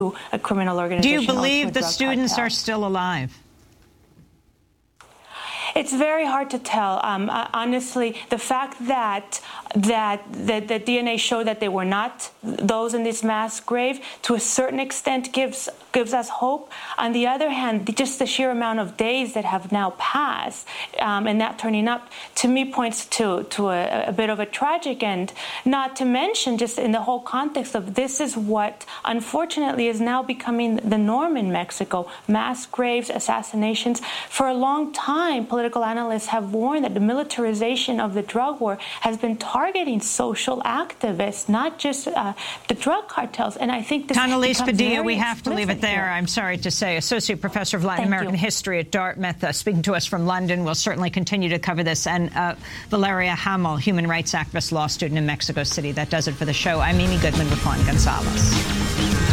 a criminal organization. Do you believe the students are still alive? It's very hard to tell. Honestly, the fact that the DNA showed that they were not those in this mass grave, to a certain extent, gives us hope. On the other hand, just the sheer amount of days that have now passed and not turning up, to me, points to a bit of a tragic end. Not to mention, just in the whole context of this is what, unfortunately, is now becoming the norm in Mexico: mass graves, assassinations. For a long time, political analysts have warned that the militarization of the drug war has been targeting social activists, not just the drug cartels. And I think this Annalise Padilla, we have to leave it there. I'm sorry to say. Associate Professor of Latin American History at Dartmouth, speaking to us from London. We'll certainly continue to cover this. And Valeria Hamel, human rights activist, law student in Mexico City. That does it for the show. I'm Amy Goodman with Juan Gonzalez.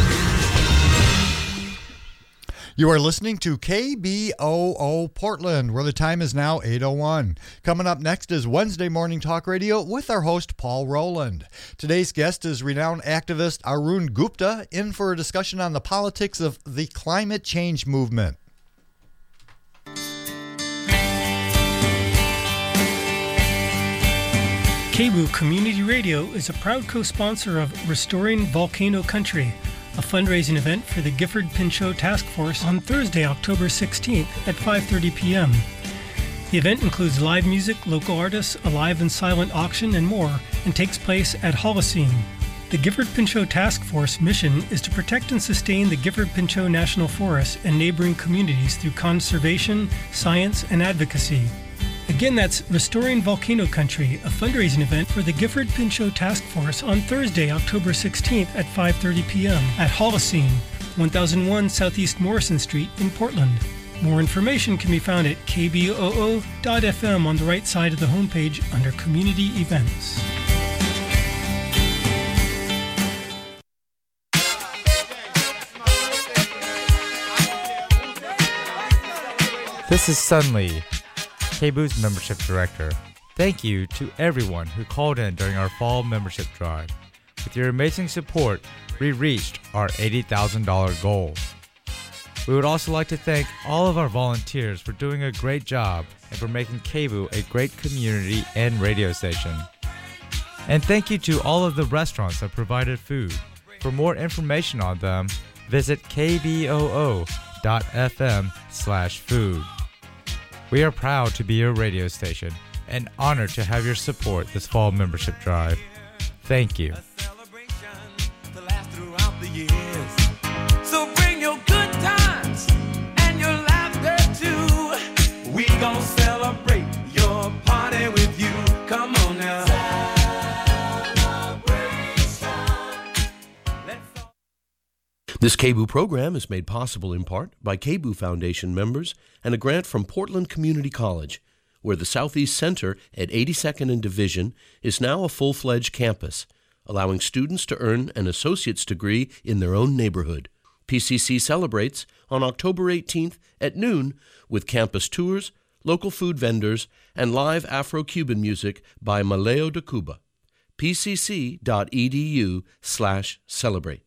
You are listening to KBOO Portland, where the time is now 8:01. Coming up next is Wednesday Morning Talk Radio with our host, Paul Rowland. Today's guest is renowned activist Arun Gupta, in for a discussion on the politics of the climate change movement. KBOO Community Radio is a proud co-sponsor of Restoring Volcano Country, a fundraising event for the Gifford Pinchot Task Force on Thursday, October 16th at 5:30 p.m. The event includes live music, local artists, a live and silent auction, and more, and takes place at Holocene. The Gifford Pinchot Task Force mission is to protect and sustain the Gifford Pinchot National Forest and neighboring communities through conservation, science, and advocacy. Again, that's Restoring Volcano Country, a fundraising event for the Gifford Pinchot Task Force on Thursday, October 16th at 5:30 p.m. at Holocene, 1001 Southeast Morrison Street in Portland. More information can be found at kboo.fm on the right side of the homepage under Community Events. This is Sun Lee, KBOO's membership director. Thank you to everyone who called in during our fall membership drive. With your amazing support, we reached our $80,000 goal. We would also like to thank all of our volunteers for doing a great job and for making KBOO a great community and radio station. And thank you to all of the restaurants that provided food. For more information on them, visit kboo.fm/food. We are proud to be your radio station and honored to have your support this fall membership drive. Thank you. So bring your good times and your laughter too. We gon' celebrate your party with you. Come on now. This KBOO program is made possible in part by KBOO Foundation members and a grant from Portland Community College, where the Southeast Center at 82nd and Division is now a full-fledged campus, allowing students to earn an associate's degree in their own neighborhood. PCC celebrates on October 18th at noon with campus tours, local food vendors, and live Afro-Cuban music by Maleo de Cuba. pcc.edu/celebrate.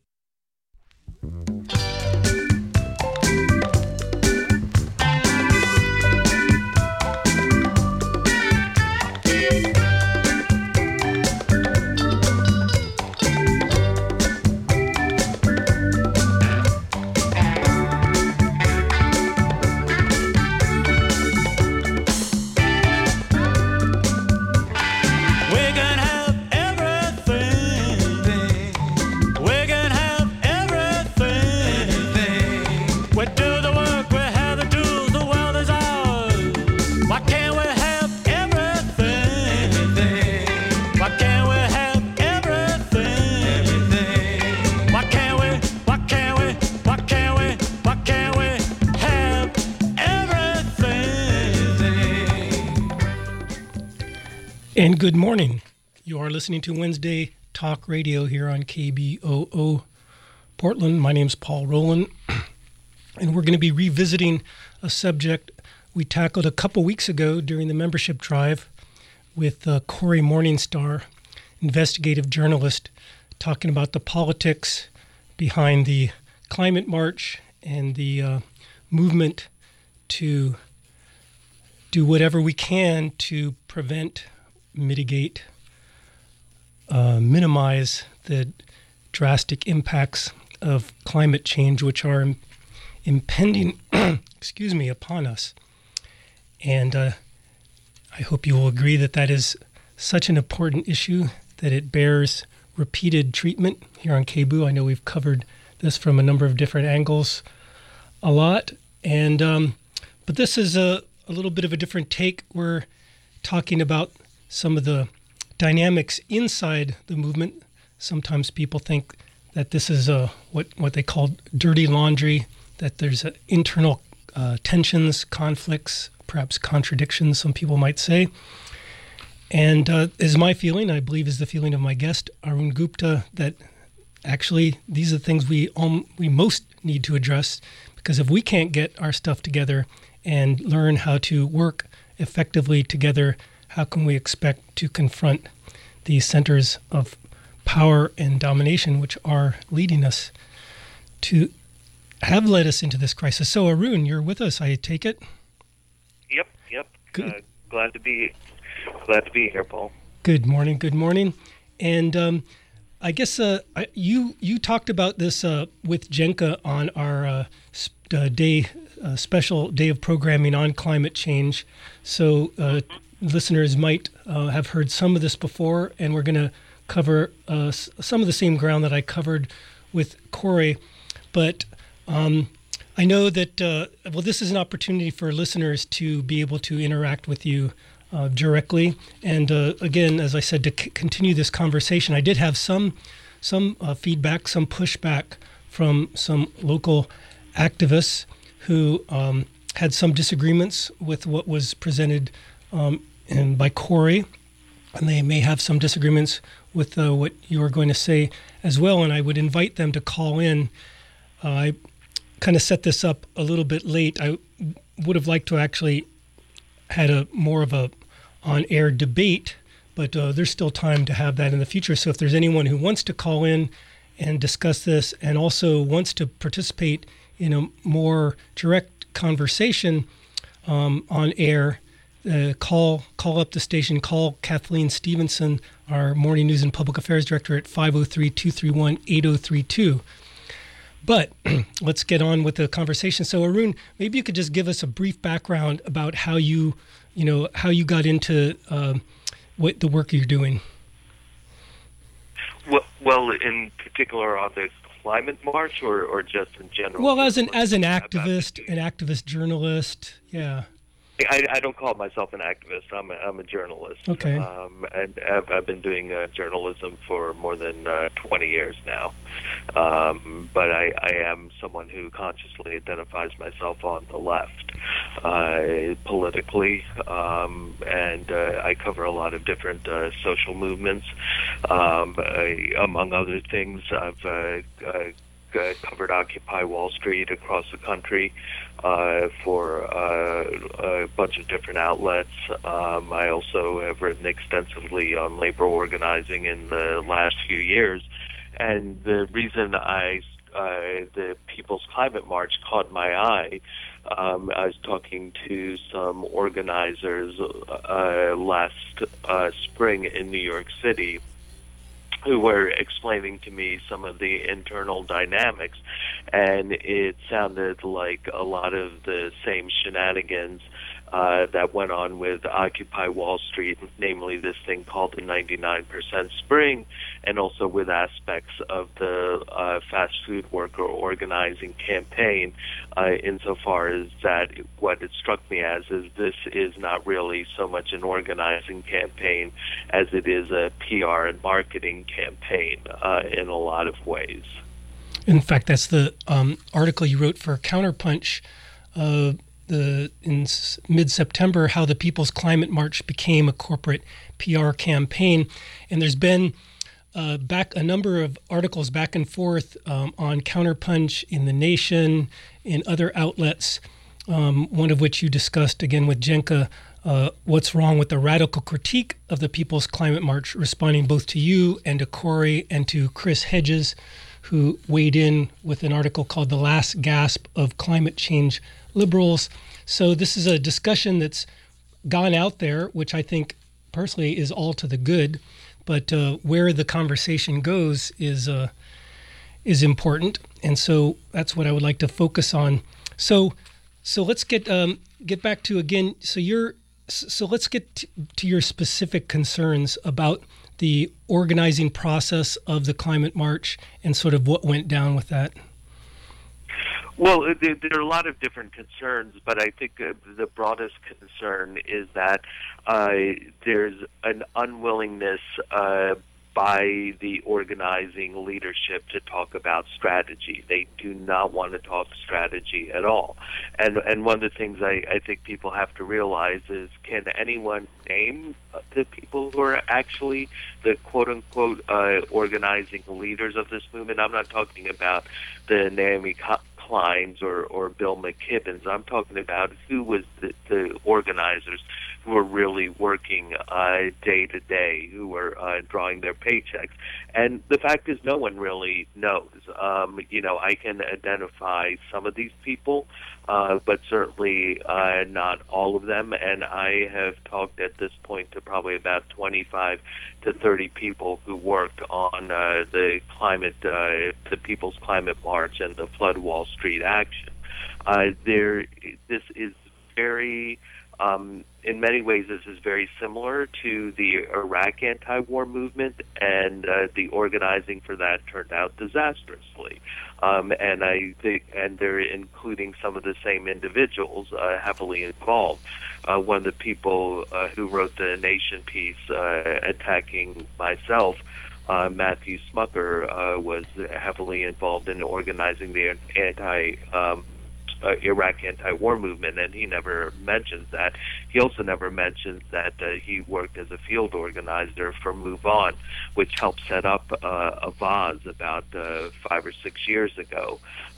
And good morning. You are listening to Wednesday Talk Radio here on KBOO Portland. My name is Paul Rowland, and we're going to be revisiting a subject we tackled a couple weeks ago during the membership drive with Corey Morningstar, investigative journalist, talking about the politics behind the Climate March and the movement to do whatever we can to prevent, mitigate, minimize the drastic impacts of climate change, which are impending, upon us. And I hope you will agree that that is such an important issue that it bears repeated treatment here on KBOO. I know we've covered this from a number of different angles a lot. And but this is a little bit of a different take. We're talking about some of the dynamics inside the movement. Sometimes people think that this is what they call dirty laundry, that there's internal tensions, conflicts, perhaps contradictions, some people might say. And is my feeling, I believe is the feeling of my guest, Arun Gupta, that actually these are the things we most need to address, because if we can't get our stuff together and learn how to work effectively together, how can we expect to confront these centers of power and domination which are leading us to have led us into this crisis? So Arun, you're with us, I take it? Yep. Good. Glad to be here, Paul. Good morning. And I guess you talked about this with Jenka on our special day of programming on climate change. So listeners might have heard some of this before, and we're going to cover some of the same ground that I covered with Corey. But I know that, this is an opportunity for listeners to be able to interact with you directly. And again, as I said, to continue this conversation, I did have some feedback, some pushback from some local activists who had some disagreements with what was presented by Corey, and they may have some disagreements with what you are going to say as well. And I would invite them to call in. I kind of set this up a little bit late. I would have liked to actually had more of a on-air debate, but there's still time to have that in the future. So if there's anyone who wants to call in and discuss this, and also wants to participate in a more direct conversation on air, call up the station, call Kathleen Stevenson, our Morning News and Public Affairs Director, at 503-231-8032. But let's get on with the conversation. So Arun, maybe you could just give us a brief background about how you got into what the work you're doing. Well, in particular on the climate march, or just in general? Well, as an activist journalist, yeah. I don't call myself an activist. I'm a journalist. Okay. And I've been doing journalism for more than 20 years now. But I am someone who consciously identifies myself on the left politically, and I cover a lot of different social movements. Among other things, I've covered Occupy Wall Street across the country for a bunch of different outlets. I also have written extensively on labor organizing in the last few years. And the reason the People's Climate March caught my eye, I was talking to some organizers last spring in New York City, who were explaining to me some of the internal dynamics, and it sounded like a lot of the same shenanigans that went on with Occupy Wall Street, namely this thing called the 99% Spring, and also with aspects of the fast food worker organizing campaign, insofar as that what it struck me as is this is not really so much an organizing campaign as it is a PR and marketing campaign in a lot of ways. In fact, that's the article you wrote for Counterpunch in mid-September, how the People's Climate March became a corporate PR campaign. And there's been a number of articles back and forth on Counterpunch, in The Nation, in other outlets, one of which you discussed again with Jenka, what's wrong with the radical critique of the People's Climate March, responding both to you and to Corey and to Chris Hedges, who weighed in with an article called "The Last Gasp of Climate Change Liberals." So this is a discussion that's gone out there, which I think personally is all to the good. But where the conversation goes is important, and so that's what I would like to focus on. So let's get back to again. So let's get to your specific concerns about the organizing process of the climate march and sort of what went down with that. Well, there are a lot of different concerns, but I think the broadest concern is that there's an unwillingness by the organizing leadership to talk about strategy. They do not want to talk strategy at all. And one of the things I think people have to realize is, can anyone name the people who are actually the quote-unquote organizing leaders of this movement? I'm not talking about the Naomi Kleins or Bill McKibbins. I'm talking about who was the organizers who were really working day to day, who were drawing their paychecks. And the fact is, no one really knows. I can identify some of these people, but certainly not all of them. And I have talked at this point to probably about 25 to 30 people who worked on the People's Climate March and the Flood Wall Street action. This is very... in many ways, this is very similar to the Iraq anti-war movement, and the organizing for that turned out disastrously. And I think, and they're including some of the same individuals heavily involved. One of the people who wrote the Nation piece attacking myself, Matthew Smucker, was heavily involved in organizing the Iraq anti-war movement, and he never mentions that. He also never mentions that he worked as a field organizer for Move On, which helped set up Avaaz about 5 or 6 years ago.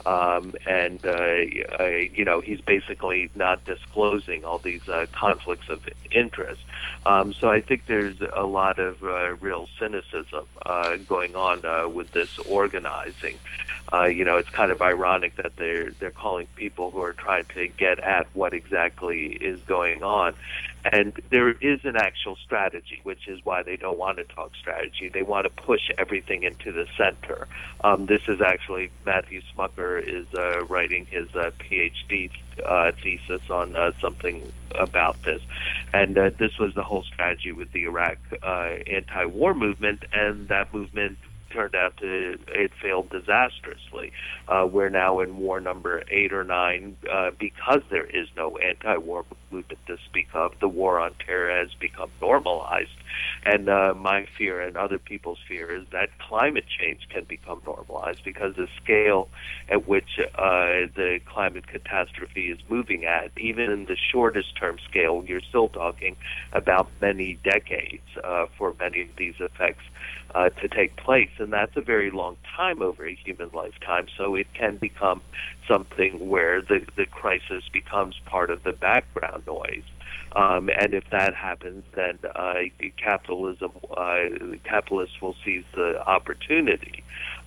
He's basically not disclosing all these conflicts of interest. So I think there's a lot of real cynicism going on with this organizing. It's kind of ironic that they're calling people who are trying to get at what exactly is going on. And there is an actual strategy, which is why they don't want to talk strategy. They want to push everything into the center. This is actually, Matthew Smucker is writing his PhD thesis on something about this. And this was the whole strategy with the Iraq anti-war movement, and that movement turned out it failed disastrously. We're now in war number 8 or 9 because there is no anti-war movement to speak of. The war on terror has become normalized. And my fear and other people's fear is that climate change can become normalized because the scale at which the climate catastrophe is moving at, even in the shortest term scale, you're still talking about many decades for many of these effects to take place. And that's a very long time over a human lifetime. So it can become something where the crisis becomes part of the background noise. And if that happens, then capitalists will seize the opportunity.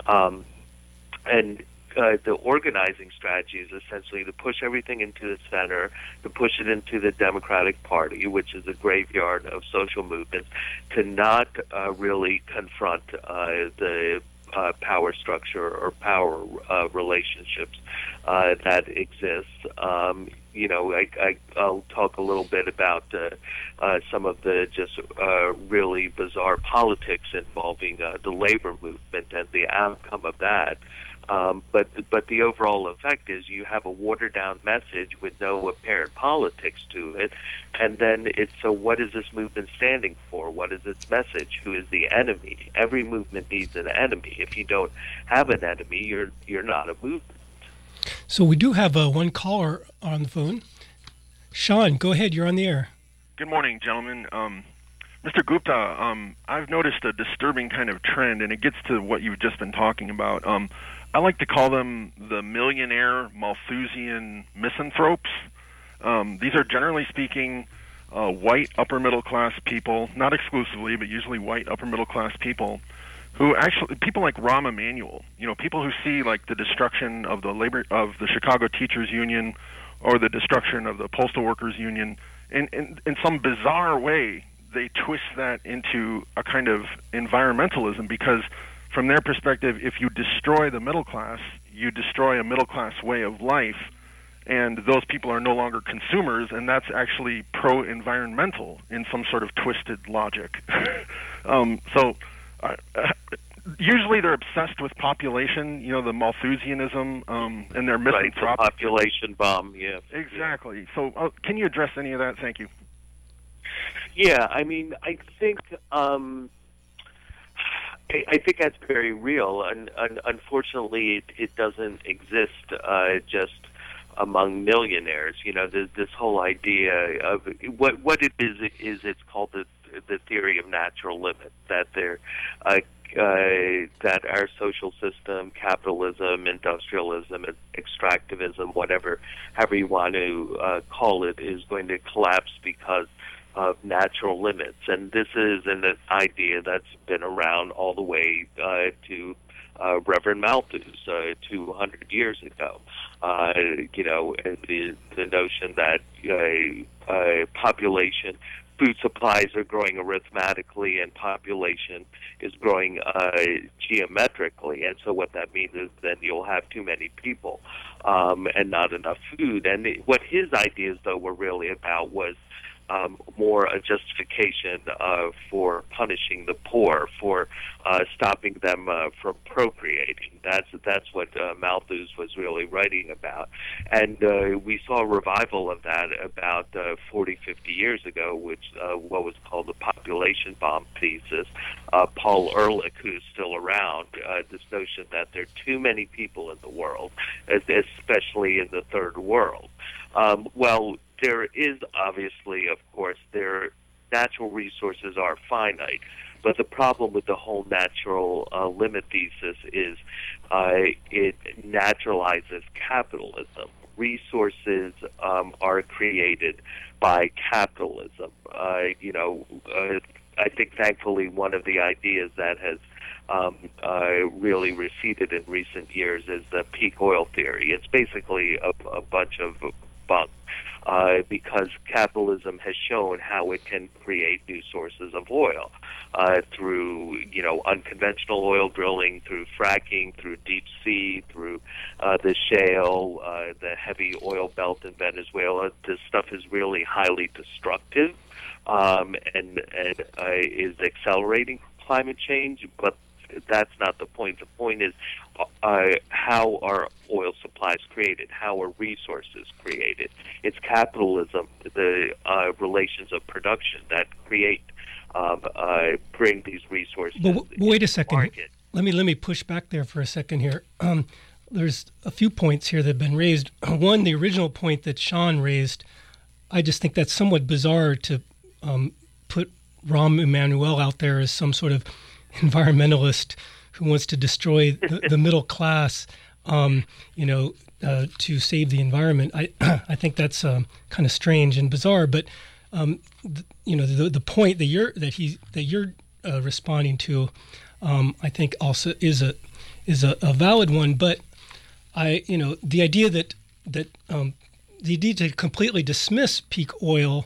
The organizing strategy is essentially to push everything into the center, to push it into the Democratic Party, which is a graveyard of social movements, to not really confront the power structure or power relationships that exist. I'll talk a little bit about some of the just really bizarre politics involving the labor movement and the outcome of that. But the overall effect is you have a watered-down message with no apparent politics to it, and then so what is this movement standing for? What is its message? Who is the enemy? Every movement needs an enemy. If you don't have an enemy, you're not a movement. So we do have one caller on the phone. Sean, go ahead. You're on the air. Good morning, gentlemen. Mr. Gupta, I've noticed a disturbing kind of trend, and it gets to what you've just been talking about. I like to call them the millionaire Malthusian misanthropes. These are, generally speaking, white upper-middle-class people, not exclusively, but usually white upper-middle-class people, who actually, people like Rahm Emanuel, people who see like the destruction of the Chicago Teachers Union or the destruction of the Postal Workers Union, in some bizarre way, they twist that into a kind of environmentalism, because from their perspective, if you destroy the middle class, you destroy a middle class way of life, and those people are no longer consumers, and that's actually pro-environmental in some sort of twisted logic. Usually they're obsessed with population, the Malthusianism, and they're missing the population bomb, yeah. Exactly. So can you address any of that? Thank you. Yeah, I mean, I think that's very real, and unfortunately, it doesn't exist just among millionaires. This whole idea of what it is it's called the theory of natural limits, that that our social system, capitalism, industrialism, extractivism, however you want to call it, is going to collapse because of natural limits. And this is an idea that's been around all the way to Reverend Malthus 200 years ago. The notion that population, food supplies are growing arithmetically and population is growing geometrically. And so what that means is then you'll have too many people and not enough food. And what his ideas, though, were really about was more a justification for punishing the poor, for stopping them from procreating. That's what Malthus was really writing about. And we saw a revival of that about 40, 50 years ago, which what was called the population bomb thesis. Paul Ehrlich, who's still around, this notion that there are too many people in the world, especially in the third world. There is obviously, of course, their natural resources are finite, but the problem with the whole natural limit thesis is it naturalizes capitalism. Resources are created by capitalism. I think, thankfully, one of the ideas that has really receded in recent years is the peak oil theory. It's basically a bunch of bunk. Because capitalism has shown how it can create new sources of oil through, unconventional oil drilling, through fracking, through deep sea, through the shale, the heavy oil belt in Venezuela. This stuff is really highly destructive and is accelerating climate change, but that's not the point. The point is how are oil supplies created? How are resources created? It's capitalism, the relations of production that bring these resources. But wait a second. Market. Let me push back there for a second here. There's a few points here that have been raised. One, the original point that Sean raised, I just think that's somewhat bizarre to put Rahm Emanuel out there as some sort of environmentalist who wants to destroy the middle class, to save the environment. I think that's kind of strange and bizarre. But the point that you're responding to, I think also is a valid one. But the idea that the idea to completely dismiss peak oil,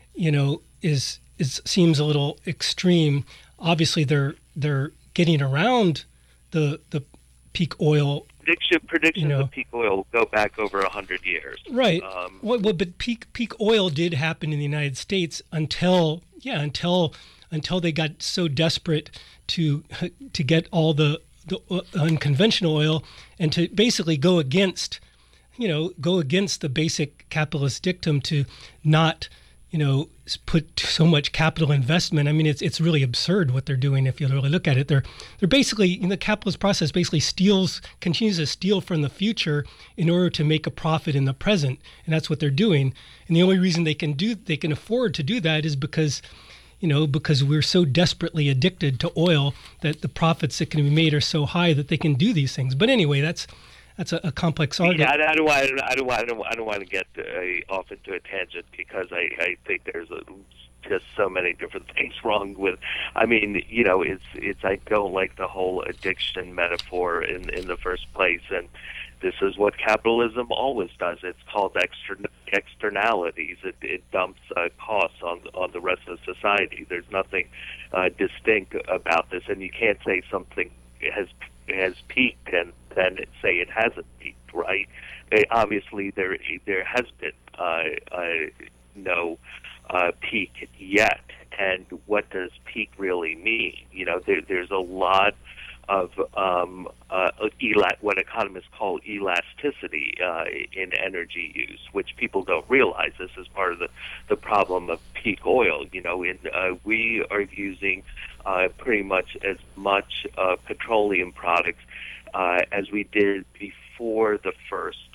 seems a little extreme. Obviously, they're getting around the peak oil. Predictions of peak oil go back over 100 years. Right. But peak oil did happen in the United States until they got so desperate to get all the unconventional oil and to basically go against the basic capitalist dictum to not put so much capital investment. I mean, it's really absurd what they're doing if you really look at it. They're basically, the capitalist process basically continues to steal from the future in order to make a profit in the present, and that's what they're doing. And the only reason they can afford to do that is because we're so desperately addicted to oil that the profits that can be made are so high that they can do these things. But anyway, that's a complex argument. Yeah, I don't want to get off into a tangent because I think there's just so many different things wrong with. I mean, you know, it's I don't like the whole addiction metaphor in the first place, and this is what capitalism always does. It's called externalities. It dumps costs on the rest of society. There's nothing distinct about this, and you can't say something has peaked and then say it hasn't peaked, right? Obviously, there has been no peak yet, and what does peak really mean? You know, there's a lot of what economists call elasticity in energy use, which people don't realize. This is part of the problem of peak oil. You know, we are using pretty much as much petroleum products as we did before the first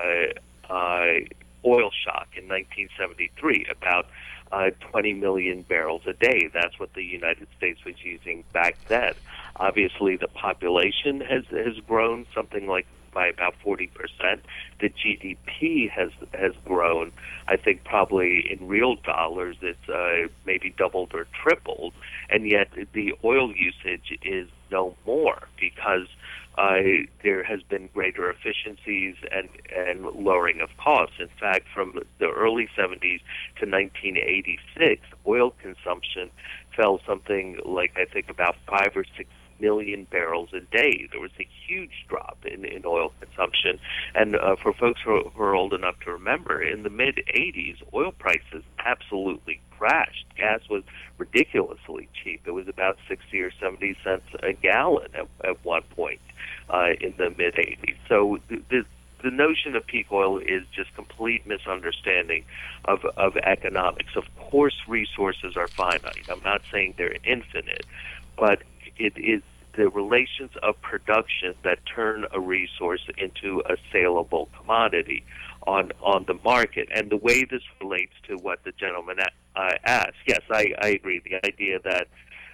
oil shock in 1973, about 20 million barrels a day. That's what the United States was using back then. Obviously, the population has grown something like by about 40%. The GDP has grown. I think probably in real dollars, it's maybe doubled or tripled, and yet the oil usage is no more because there has been greater efficiencies and lowering of costs. In fact, from the early 70s to 1986, oil consumption fell something like, I think, about 5 or 6 million barrels a day. There was a huge drop in oil consumption. And for folks who are old enough to remember, in the mid-'80s, oil prices absolutely crashed. Gas was ridiculously cheap. It was about 60 or 70 cents a gallon at one point in the mid-'80s. So the notion of peak oil is just complete misunderstanding of economics. Of course, resources are finite. I'm not saying they're infinite, but it is the relations of production that turn a resource into a saleable commodity on the market. And the way this relates to what the gentleman asked, yes, I agree. The idea that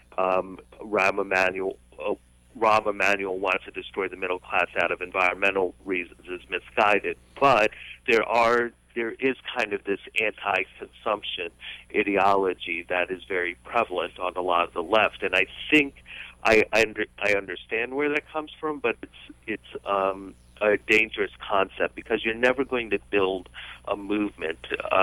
Rahm Emanuel wants to destroy the middle class out of environmental reasons is misguided. But there is kind of this anti-consumption ideology that is very prevalent on a lot of the left, and I think I understand where that comes from, but it's a dangerous concept because you're never going to build a movement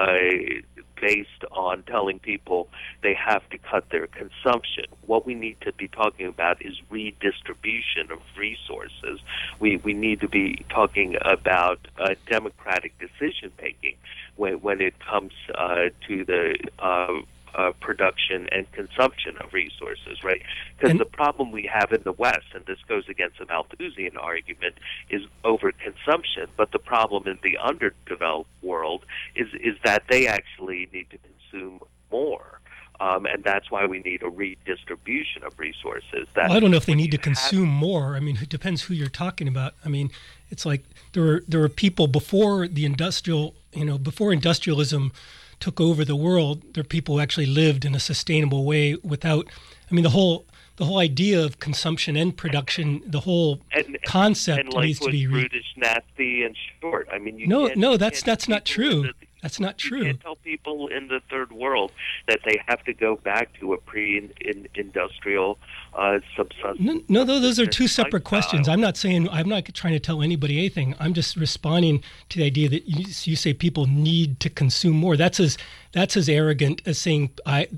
based on telling people they have to cut their consumption. What we need to be talking about is redistribution of resources. We need to be talking about democratic decision making when it comes to the production and consumption of resources, right? Because the problem we have in the West, and this goes against the Malthusian argument, is overconsumption. But the problem in the underdeveloped world is that they actually need to consume more. And that's why we need a redistribution of resources. Well, I don't know if they need to consume more. I mean, it depends who you're talking about. I mean, it's like there were people before the before industrialism took over the world. There are people who actually lived in a sustainable way without. I mean, the whole idea of consumption and production, the whole concept needs to be brutish, nasty, and short. I mean, that's not true. That's not true. You can't tell people in the third world that they have to go back to a pre-industrial subsistence. No, those are two separate questions. I'm not trying to tell anybody anything. I'm just responding to the idea that you say people need to consume more. That's as arrogant as saying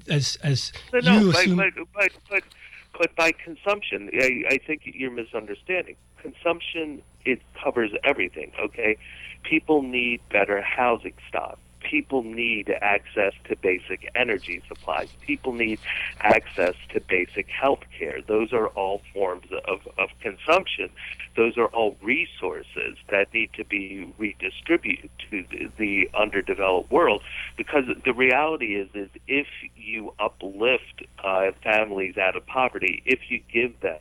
you assume. But by consumption, I think you're misunderstanding. Consumption, it covers everything, okay? People need better housing stock. People need access to basic energy supplies. People need access to basic health care. Those are all forms of consumption. Those are all resources that need to be redistributed to the underdeveloped world, because the reality is if you uplift families out of poverty, if you give them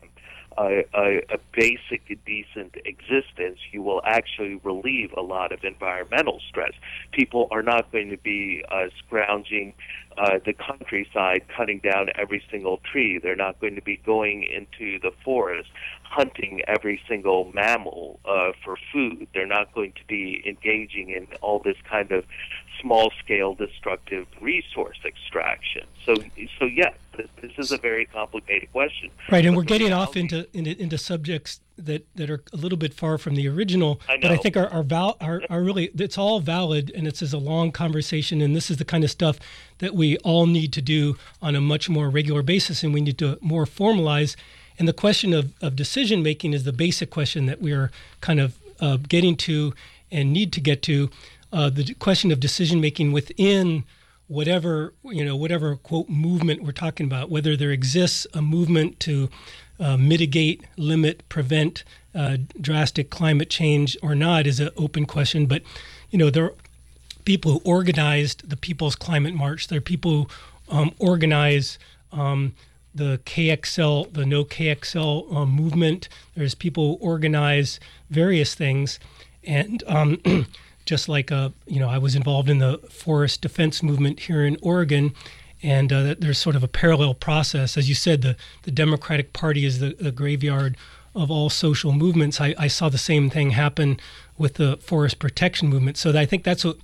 a basic, decent existence, you will actually relieve a lot of environmental stress. People are not going to be scrounging the countryside, cutting down every single tree. They're not going to be going into the forest, hunting every single mammal for food. They're not going to be engaging in all this kind of small-scale destructive resource extraction. So yeah, this is a very complicated question. Right, and we're getting off into subjects that are a little bit far from the original, I know. but I think are really, it's all valid, and it's a long conversation, and this is the kind of stuff that we all need to do on a much more regular basis, and we need to more formalize. And the question of decision making is the basic question that we are kind of getting to and need to get to. The question of decision making within whatever quote movement we're talking about, whether there exists a movement to mitigate, limit, prevent drastic climate change or not is an open question. But there are people who organized the People's Climate March. There are people who organize the KXL, the No KXL movement. There's people who organize various things, and just like I was involved in the forest defense movement here in Oregon, and there's sort of a parallel process. As you said, the Democratic Party is the graveyard of all social movements. I saw the same thing happen with the forest protection movement. So I think that's what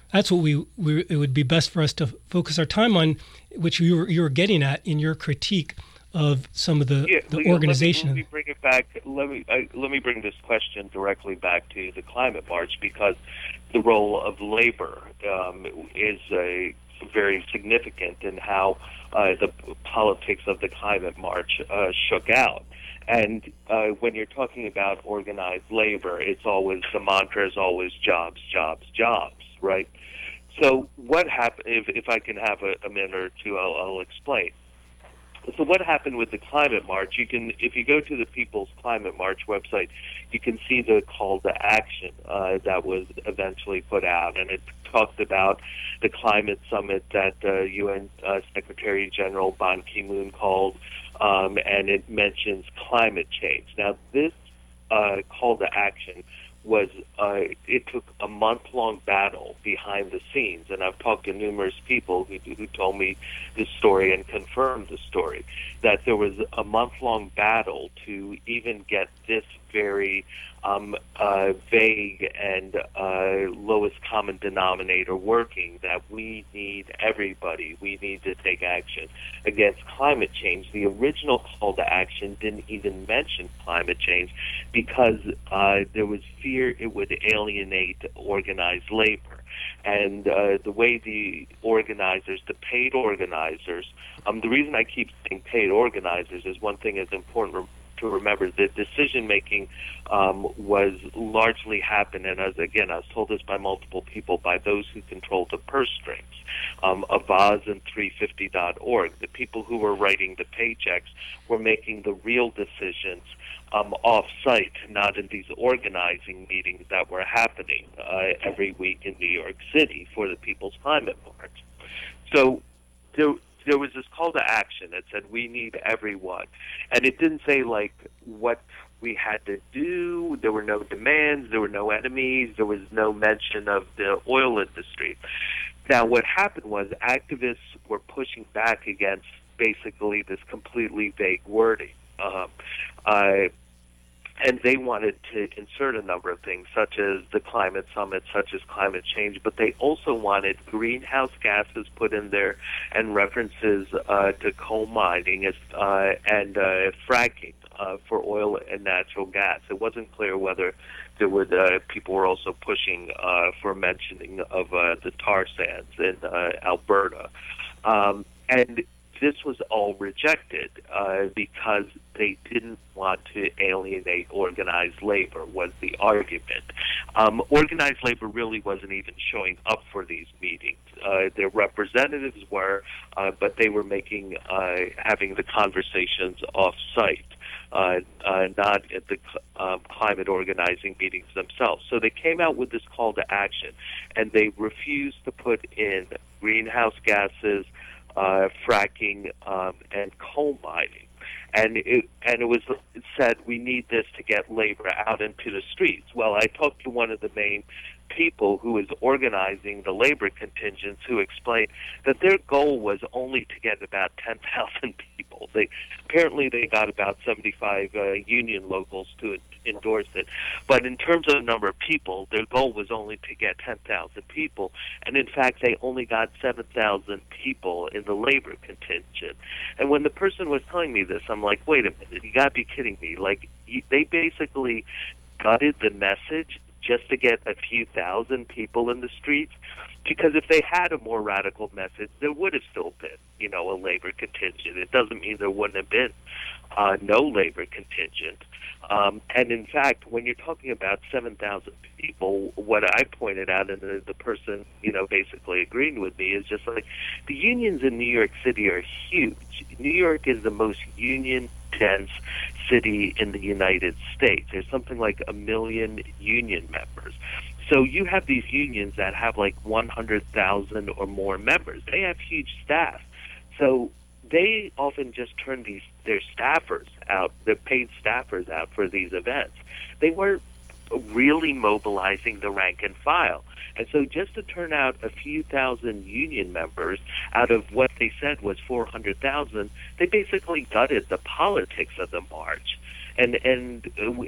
it would be best for us to focus our time on, which you were getting at in your critique of some of the organization. Let me bring it back. Let me bring this question directly back to the Climate March, because the role of labor is very significant in how the politics of the Climate March shook out. And when you're talking about organized labor, it's always, the mantra is always jobs, jobs, jobs, right? So what happened, if I can have a minute or two, I'll explain. So what happened with the Climate March, if you go to the People's Climate March website, you can see the call to action that was eventually put out, and it talked about the climate summit that UN Secretary General Ban Ki-moon called, and it mentions climate change. Now, this call to action was it took a month-long battle behind the scenes, and I've talked to numerous people who told me this story and confirmed the story, that there was a month-long battle to even get this very vague and lowest common denominator working, that we need everybody, we need to take action against climate change. The original call to action didn't even mention climate change because there was fear it would alienate organized labor. And the way the organizers, the paid organizers, the reason I keep saying paid organizers is one thing is important to remember. The decision-making was largely happened, and as again, I was told this by multiple people, by those who controlled the purse strings, Avaz and 350.org. The people who were writing the paychecks were making the real decisions off-site, not in these organizing meetings that were happening every week in New York City for the People's Climate March. So there was this call to action that said we need everyone, and it didn't say like what we had to do. There were no demands, there were no enemies, there was no mention of the oil industry. Now what happened was activists were pushing back against basically this completely vague wording, and they wanted to insert a number of things, such as the climate summit, such as climate change, but they also wanted greenhouse gases put in there and references to coal mining and fracking for oil and natural gas. It wasn't clear whether there would people were also pushing for mentioning of the tar sands in Alberta. And this was all rejected because they didn't want to alienate organized labor, was the argument. Organized labor really wasn't even showing up for these meetings. Their representatives were, but they were having the conversations off-site, not at the climate organizing meetings themselves. So they came out with this call to action, and they refused to put in greenhouse gases, fracking, and coal mining, and it was said we need this to get labor out into the streets. Well, I talked to one of the main people who is organizing the labor contingents, who explained that their goal was only to get about 10,000 people. Apparently they got about 75 union locals to endorsed it. But in terms of the number of people, their goal was only to get 10,000 people. And in fact, they only got 7,000 people in the labor contingent. And when the person was telling me this, I'm like, wait a minute, you got to be kidding me. Like, they basically gutted the message just to get a few thousand people in the streets. Because if they had a more radical message, there would have still been, a labor contingent. It doesn't mean there wouldn't have been no labor contingent. And in fact, when you're talking about 7,000 people, what I pointed out, and the person, basically agreed with me, is just like the unions in New York City are huge. New York is the most union-dense city in the United States. There's something like 1 million union members. So you have these unions that have like 100,000 or more members. They have huge staff. So they often just turn their staffers out, their paid staffers out for these events. They weren't really mobilizing the rank and file. And so just to turn out a few thousand union members out of what they said was 400,000, they basically gutted the politics of the march. And in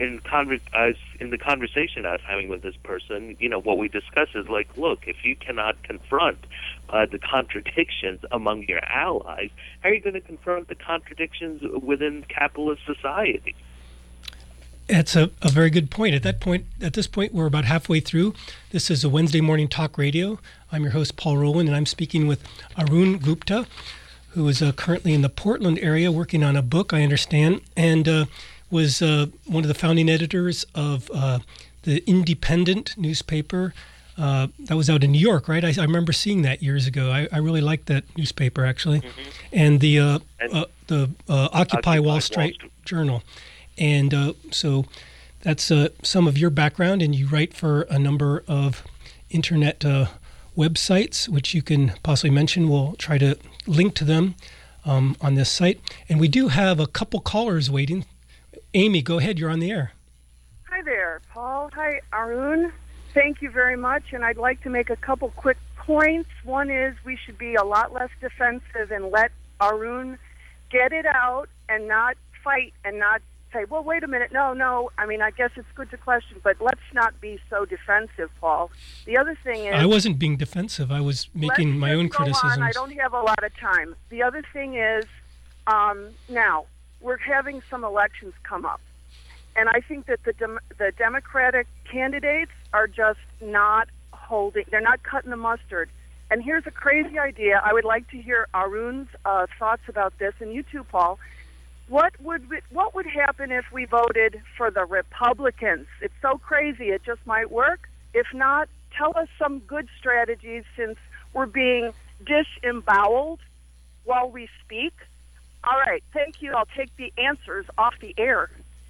the conversation I was having with this person, what we discussed is like, look, if you cannot confront the contradictions among your allies, how are you going to confront the contradictions within capitalist society? That's a very good point. At this point, we're about halfway through. This is a Wednesday morning talk radio. I'm your host, Paul Rowland, and I'm speaking with Arun Gupta, who is currently in the Portland area working on a book, I understand, and was one of the founding editors of the Independent newspaper that was out in New York, right? I remember seeing that years ago. I really liked that newspaper, actually. Mm-hmm. And the Occupy Wall Street Journal. And so that's some of your background, and you write for a number of internet websites, which you can possibly mention. We'll try to link to them on this site. And we do have a couple callers waiting. Amy, go ahead. You're on the air. Hi there, Paul. Hi, Arun. Thank you very much. And I'd like to make a couple quick points. One is we should be a lot less defensive and let Arun get it out and not fight and not say, well, wait a minute, no. I mean, I guess it's good to question, but let's not be so defensive, Paul. The other thing is... I wasn't being defensive. I was making my own criticisms. I don't have a lot of time. The other thing is, now, we're having some elections come up. And I think that the Democratic candidates are just not they're not cutting the mustard. And here's a crazy idea. I would like to hear Arun's thoughts about this, and you too, Paul. What would happen if we voted for the Republicans? It's so crazy, it just might work. If not, tell us some good strategies since we're being disemboweled while we speak. All right, thank you. I'll take the answers off the air.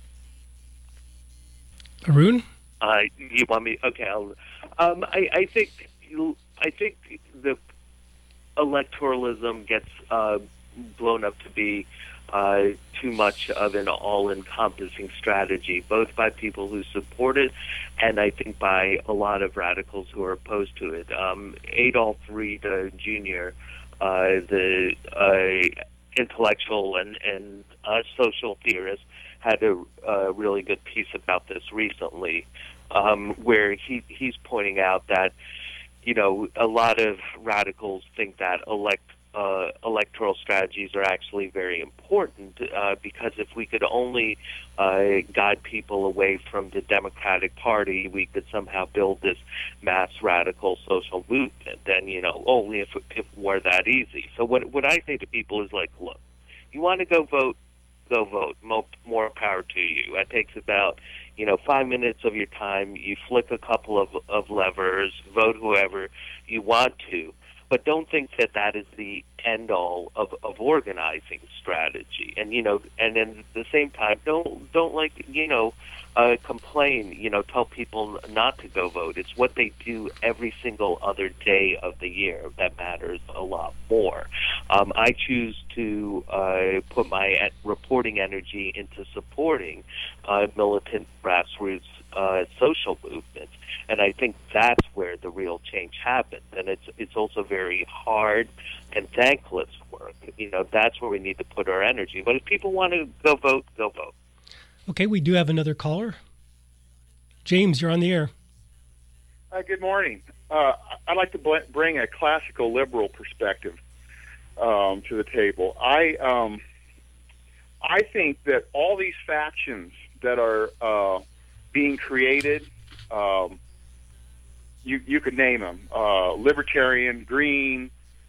Arun? You want me? Okay. I think the electoralism gets blown up to be too much of an all-encompassing strategy, both by people who support it and I think by a lot of radicals who are opposed to it. Adolf Reed Jr., the intellectual and social theorist, had a really good piece about this recently, where he's pointing out that, a lot of radicals think that electoral strategies are actually very important because if we could only guide people away from the Democratic Party, we could somehow build this mass radical social movement. And only if it were that easy. So what I say to people is like, look, you want to go vote. Go vote. More power to you. It takes about 5 minutes of your time. You flick a couple of levers, vote whoever you want to. But don't think that is the end all of organizing strategy. And and at the same time, don't complain. Tell people not to go vote. It's what they do every single other day of the year that matters a lot more. I choose to put my reporting energy into supporting militant grassroots social movements. And I think that's where the real change happens. And it's also very hard and thankless work. That's where we need to put our energy. But if people want to go vote, go vote. Okay, we do have another caller. James, you're on the air. Good morning. I'd like to bring a classical liberal perspective to the table. I think that all these factions that are being created, you could name them, libertarian, green,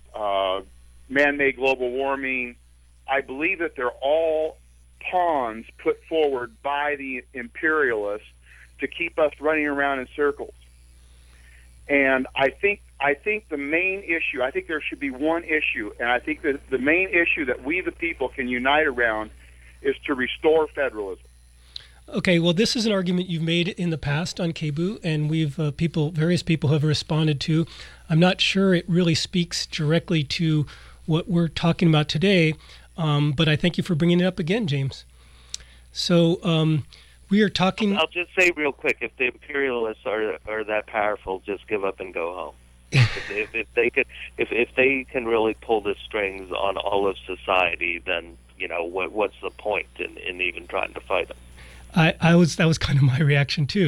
man-made global warming. I believe that they're all pawns put forward by the imperialists to keep us running around in circles. And I think the main issue, I think there should be one issue, and I think that the main issue that we the people can unite around is to restore federalism. Okay, well, this is an argument you've made in the past on KBOO, and various people have responded to. I'm not sure it really speaks directly to what we're talking about today, but I thank you for bringing it up again, James. So we are talking. I'll just say real quick: if the imperialists are that powerful, just give up and go home. if they can really pull the strings on all of society, then what's the point in even trying to fight them? That was kind of my reaction too.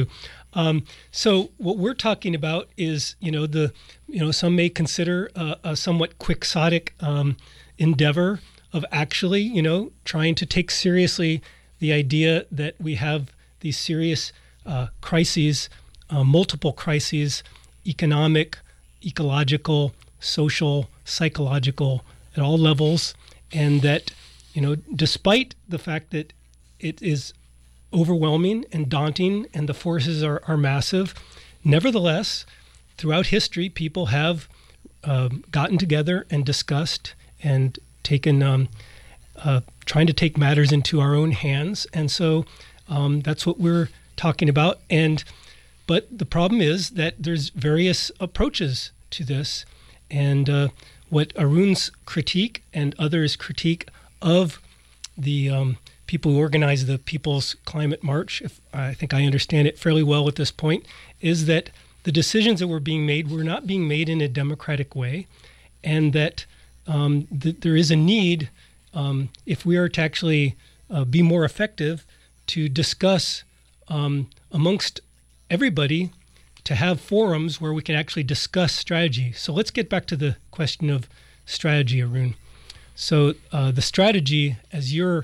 So what we're talking about is, some may consider a somewhat quixotic endeavor of actually, trying to take seriously the idea that we have these serious crises, multiple crises, economic, ecological, social, psychological, at all levels, and that, despite the fact that it is overwhelming and daunting and the forces are massive, nevertheless, throughout history, people have gotten together and discussed and taken, trying to take matters into our own hands. And so that's what we're talking about. But the problem is that there's various approaches to this. And what Arun's critique and others' critique of the people who organize the People's Climate March, if I think I understand it fairly well at this point, is that the decisions that were being made were not being made in a democratic way, and that there is a need, if we are to actually be more effective, to discuss amongst everybody, to have forums where we can actually discuss strategy. So let's get back to the question of strategy, Arun. So the strategy, as you're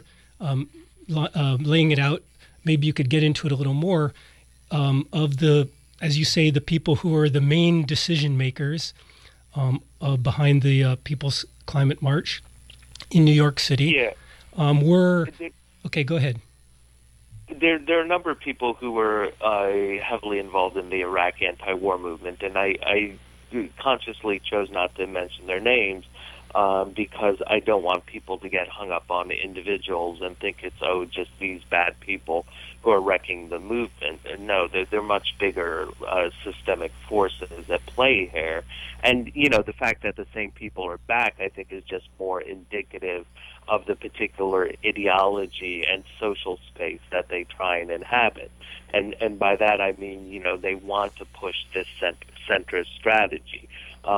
laying it out, maybe you could get into it a little more, of the, as you say, the people who are the main decision makers behind the People's Climate March in New York City. Yeah. Okay, go ahead. There are a number of people who were heavily involved in the Iraq anti-war movement, and I consciously chose not to mention their names because I don't want people to get hung up on individuals and think it's, just these bad people who are wrecking the movement. And no, they're much bigger systemic forces at play here. And, the fact that the same people are back, I think, is just more indicative of the particular ideology and social space that they try and inhabit. And by that I mean, they want to push this centrist strategy.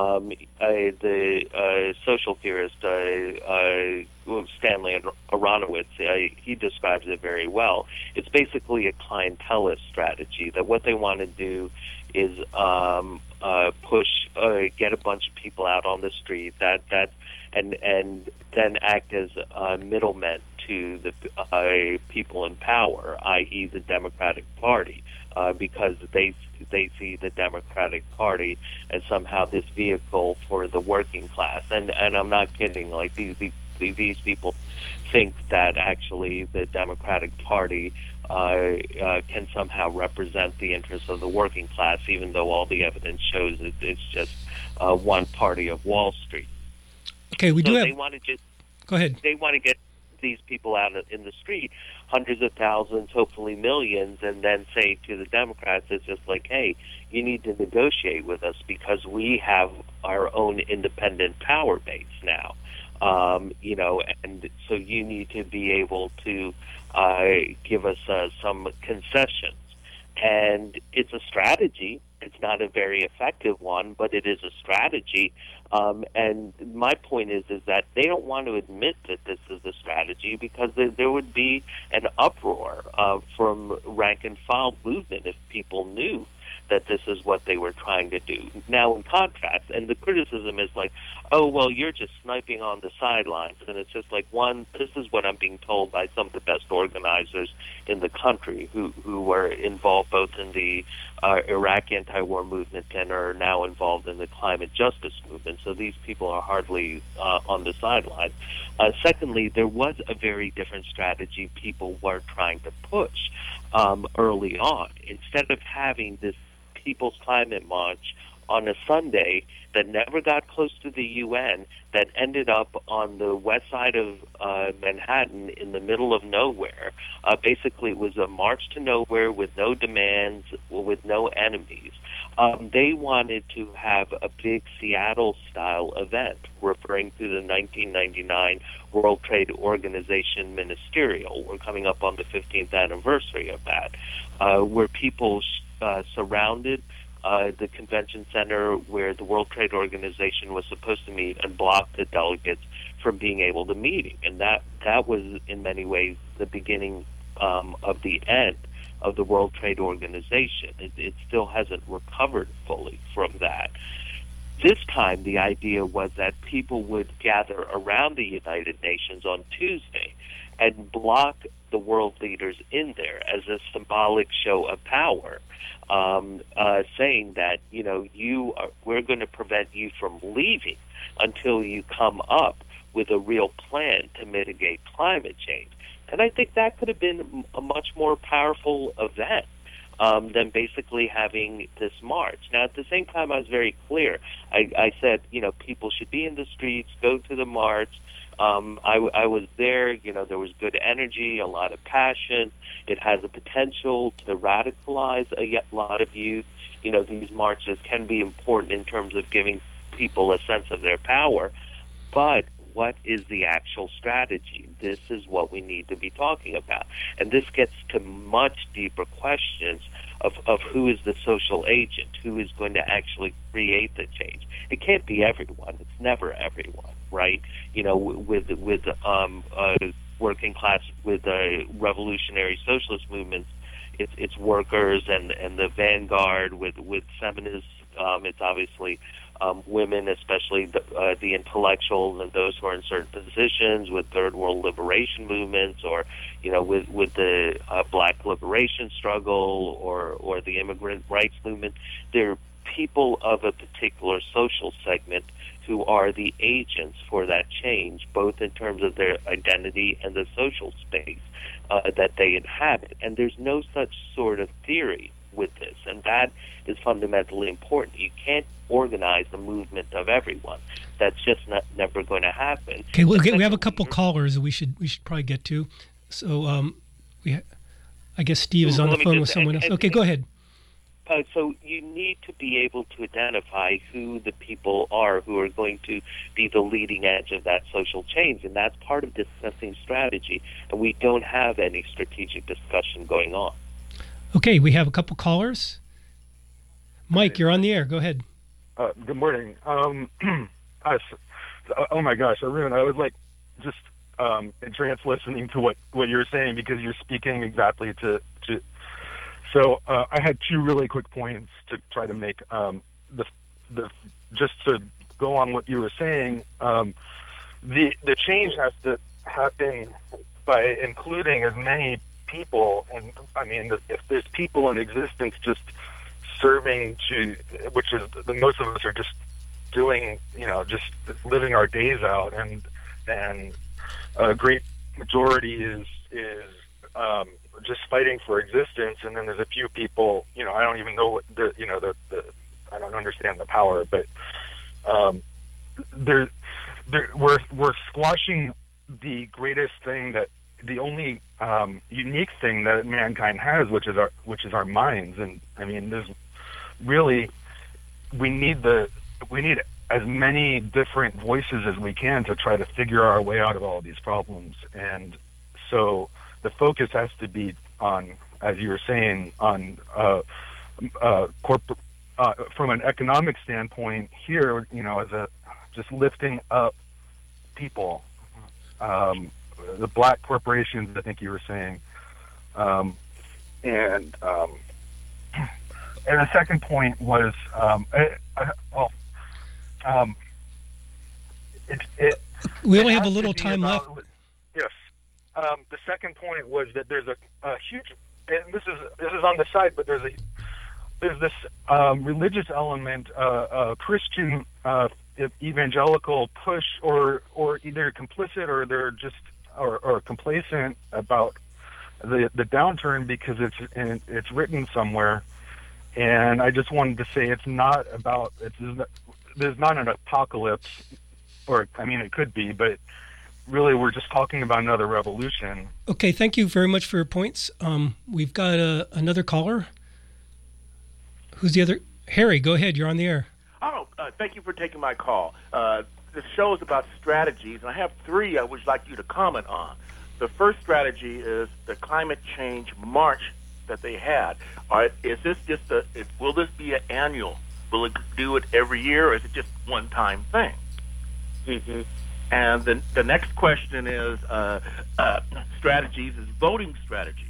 The social theorist Stanley Aronowitz, he describes it very well. It's basically a clientelist strategy, that what they want to do is get a bunch of people out on the street and then act as middlemen to the people in power, i.e. the Democratic Party, because they see the Democratic Party as somehow this vehicle for the working class. And I'm not kidding. Like these people think that actually the Democratic Party can somehow represent the interests of the working class, even though all the evidence shows it's just one party of Wall Street. Okay, we do have. They want to just go ahead. They want to get these people out in the street, hundreds of thousands, hopefully millions, and then say to the Democrats, it's just like, hey, you need to negotiate with us because we have our own independent power base now. And so you need to be able to give us some concessions. And it's a strategy, It's not a very effective one, but it is a strategy. And my point is that they don't want to admit that this is a strategy because there would be an uproar from rank and file movement if people knew that this is what they were trying to do. Now, in contrast, and the criticism is like, oh, well, you're just sniping on the sidelines. And it's just like, one, this is what I'm being told by some of the best organizers in the country who were involved both in the Iraq anti-war movement and are now involved in the climate justice movement. So these people are hardly on the sidelines. Secondly, there was a very different strategy people were trying to push early on. Instead of having this People's Climate March on a Sunday that never got close to the UN, that ended up on the west side of Manhattan in the middle of nowhere. Basically, it was a march to nowhere with no demands, with no enemies. They wanted to have a big Seattle-style event, referring to the 1999 World Trade Organization Ministerial. We're coming up on the 15th anniversary of that, where people surrounded the convention center where the World Trade Organization was supposed to meet and blocked the delegates from being able to meet. And that was, in many ways, the beginning of the end of the World Trade Organization. It still hasn't recovered fully from that. This time, the idea was that people would gather around the United Nations on Tuesday and block the world leaders in there as a symbolic show of power, saying that, we're going to prevent you from leaving until you come up with a real plan to mitigate climate change. And I think that could have been a much more powerful event than basically having this march. Now, at the same time, I was very clear. I said, people should be in the streets, go to the march. I was there. There was good energy, a lot of passion. It has the potential to radicalize a lot of youth. These marches can be important in terms of giving people a sense of their power. But what is the actual strategy? This is what we need to be talking about. And this gets to much deeper questions of who is the social agent, who is going to actually create the change. It can't be everyone. It's never everyone, right? With working class, with revolutionary socialist movements, it's workers and the vanguard. With feminists, it's obviously women, especially the intellectuals and those who are in certain positions, with third world liberation movements, or with the black liberation struggle, or the immigrant rights movement. They're people of a particular social segment who are the agents for that change, both in terms of their identity and the social space that they inhabit. And there's no such sort of theory with this, and that is fundamentally important. You can't organize the movement of everyone. That's just never going to happen. Okay, we have a couple callers that we should probably get to. So I guess Steve is on the phone with someone else. Okay, go ahead. So you need to be able to identify who the people are who are going to be the leading edge of that social change, and that's part of discussing strategy. And we don't have any strategic discussion going on. Okay, we have a couple callers. Mike, you're on the air. Go ahead. Good morning. Oh my gosh, Arun, I was like just entranced listening to what you're saying, because you're speaking exactly to. So I had two really quick points to try to make. Just to go on what you were saying, the change has to happen by including as many people, and I mean, if there's people in existence just serving which is most of us are just doing, just living our days out, and a great majority is just fighting for existence, and then there's a few people, I don't even know what I don't understand the power, but we're squashing the greatest thing, that the only unique thing that mankind has, which is our minds. And I mean, there's really, we need as many different voices as we can to try to figure our way out of all of these problems. And so the focus has to be on, as you were saying, on from an economic standpoint here, as just lifting up people, the black corporations, I think you were saying, and the second point was, we only have a little time left. Yes. The second point was that there's a huge, and this is on the side, but there's this religious element, Christian evangelical push, or either complicit or they're just or complacent about the downturn because it's written somewhere. And I just wanted to say there's not an apocalypse, or I mean it could be, but really we're just talking about another revolution. Okay, thank you very much for your points. We've got another caller. Who's the other? Harry, go ahead. You're on the air. Oh, thank you for taking my call. The show is about strategies, and I have three I would like you to comment on. The first strategy is the climate change march that they had. Is this just will this be an annual? Will it do it every year, or is it just one-time thing? Mm-hmm. And the next question is strategies, is voting strategies.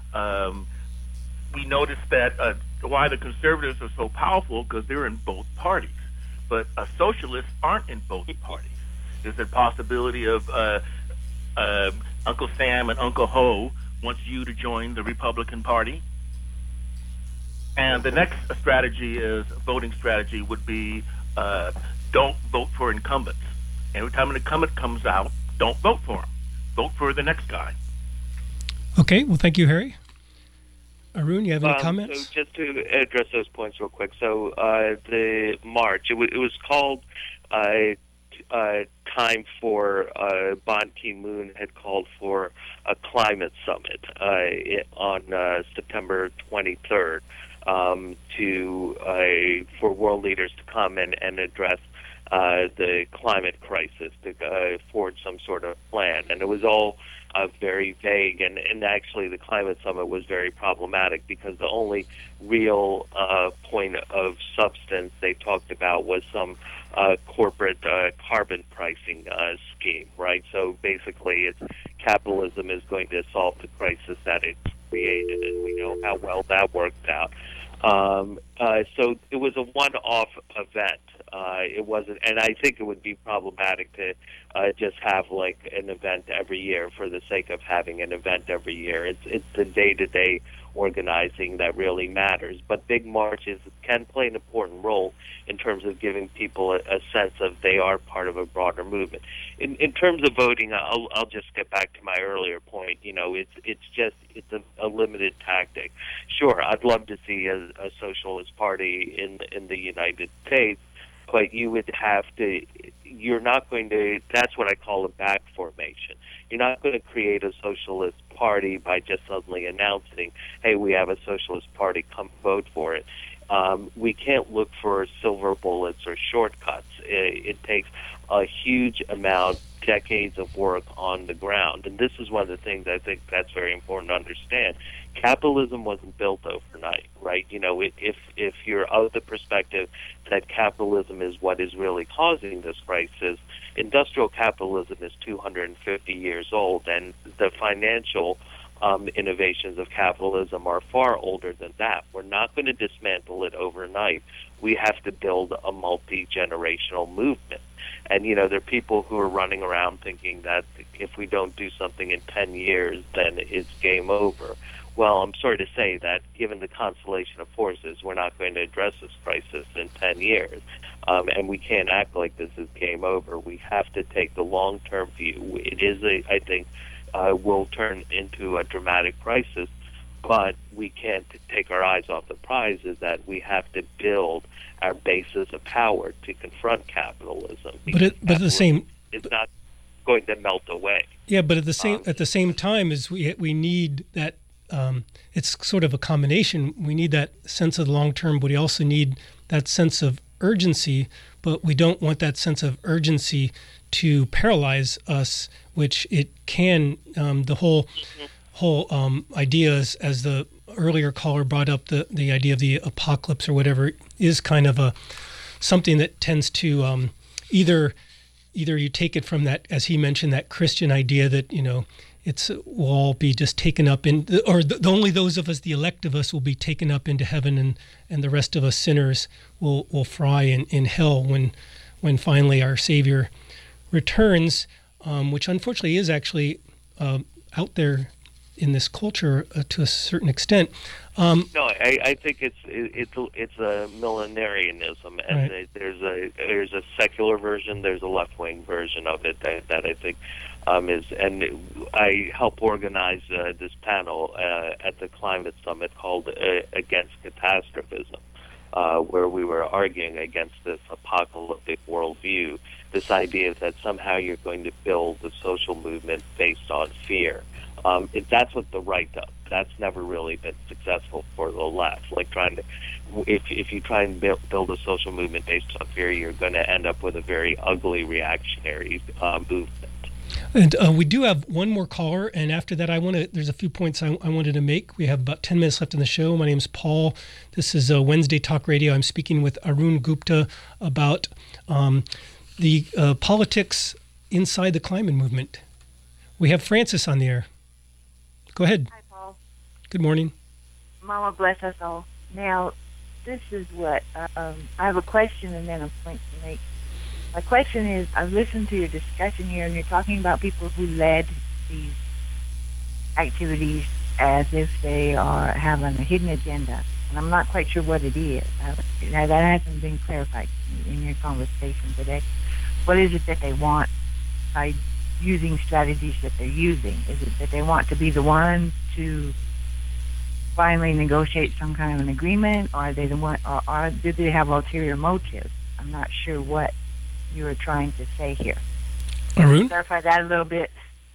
We noticed that why the conservatives are so powerful because they're in both parties, but socialists aren't in both parties. There's a possibility of Uncle Sam and Uncle Ho wants you to join the Republican Party. And the next strategy is voting strategy would be don't vote for incumbents. Every time an incumbent comes out, don't vote for him. Vote for the next guy. Okay, well, thank you, Harry. Arun, you have any comments? So just to address those points real quick. So the march, it was called time for Ban Ki-moon had called for a climate summit on September 23rd for world leaders to come and address the climate crisis, to forge some sort of plan. And it was all very vague, and actually the climate summit was very problematic because the only real point of substance they talked about was some corporate carbon pricing scheme, right? So basically capitalism is going to solve the crisis that it created, and we know how well that worked out. So it was a one-off event. It wasn't, and I think it would be problematic to just have like an event every year for the sake of having an event every year. It's the day-to-day organizing that really matters. But big marches can play an important role in terms of giving people a sense of they are part of a broader movement. In terms of voting, I'll just get back to my earlier point. It's a limited tactic. Sure, I'd love to see a socialist party in the United States, but you would have to. You're not going to. That's what I call a back formation. You're not going to create a socialist party by just suddenly announcing, "Hey, we have a socialist party. Come vote for it." We can't look for silver bullets or shortcuts. It takes a huge amount, decades of work on the ground. And this is one of the things I think that's very important to understand. Capitalism wasn't built overnight, right? If you're of the perspective that capitalism is what is really causing this crisis, industrial capitalism is 250 years old, and the financial innovations of capitalism are far older than that. We're not going to dismantle it overnight. We have to build a multi-generational movement. And, there are people who are running around thinking that if we don't do something in 10 years, then it's game over. Well, I'm sorry to say that given the constellation of forces, we're not going to address this crisis in 10 years. And we can't act like this is game over. We have to take the long-term view. It is, I think, will turn into a dramatic crisis, but we can't take our eyes off the prize, is that we have to build our basis of power to confront capitalism. But at the same, it's not going to melt away. Yeah, but at the same time, is we need that. It's sort of a combination. We need that sense of the long term, but we also need that sense of urgency. But we don't want that sense of urgency to paralyze us, which it can. The whole idea is, as the earlier caller brought up the idea of the apocalypse or whatever is kind of something that tends to either you take it from that, as he mentioned, that Christian idea that, will all be just taken up only those of us, the elect of us, will be taken up into heaven, and the rest of us sinners will fry in hell when finally our Savior returns, which unfortunately is actually out there in this culture to a certain extent. No, I think it's a millenarianism, and right. There's a secular version, there's a left wing version of it that I think is, and I help organize this panel at the Climate Summit called Against Catastrophism, where we were arguing against this apocalyptic worldview, this idea that somehow you're going to build a social movement based on fear. That's what the right does. That's never really been successful for the left. Like if you try and build a social movement based on fear, you're going to end up with a very ugly reactionary movement. And we do have one more caller, and after that, there's a few points I wanted to make. We have about 10 minutes left in the show. My name is Paul. This is Wednesday Talk Radio. I'm speaking with Arun Gupta about the politics inside the climate movement. We have Francis on the air. Go ahead. Hi, Paul. Good morning. Mama bless us all. Now, this is what I have a question and then a point to make. My question is, I've listened to your discussion here, and you're talking about people who led these activities as if they have a hidden agenda, and I'm not quite sure what it is. Now, that hasn't been clarified in your conversation today. What is it that they want by using strategies that they're using? Is it that they want to be the one to finally negotiate some kind of an agreement, or are they the one, or do they have ulterior motives? I'm not sure what you were trying to say here. Arun? Clarify that a little bit.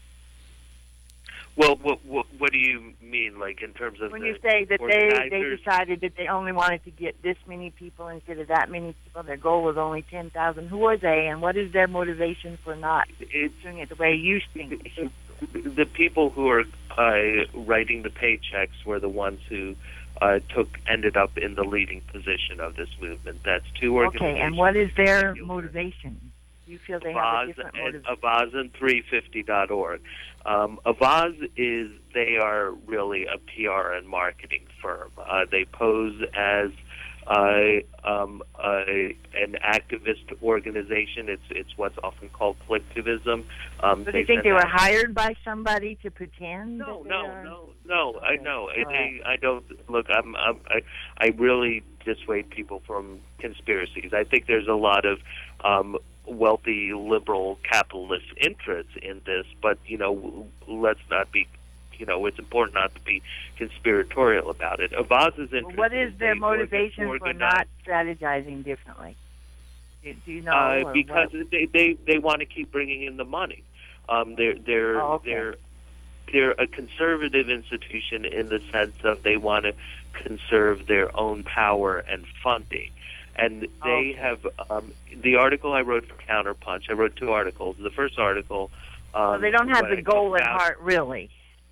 Well, what do you mean, like in terms of when you say that they decided that they only wanted to get this many people instead of that many people? Their goal was only 10,000. Who are they, and what is their motivation for not doing it the way you think they should? The people who are writing the paychecks were the ones who ended up in the leading position of this movement. That's two organizations. Okay, and what is their motivation? Do you feel they have a different motivation? Avaz and 350.org. Avaz they are really a PR and marketing firm. They pose as an activist organization. It's what's often called collectivism. So do you think they were hired by somebody to pretend? No. Okay. I don't look. I really dissuade people from conspiracies. I think there's a lot of wealthy liberal capitalist interests in this, but let's not be. It's important not to be conspiratorial about it. Avaz's interest. What is their motivation for not strategizing differently? Do you know? Because they want to keep bringing in the money. They're a conservative institution in the sense of they want to conserve their own power and funding. And they have the article I wrote for Counterpunch. I wrote two articles. The first article. So they don't have the goal at heart, really.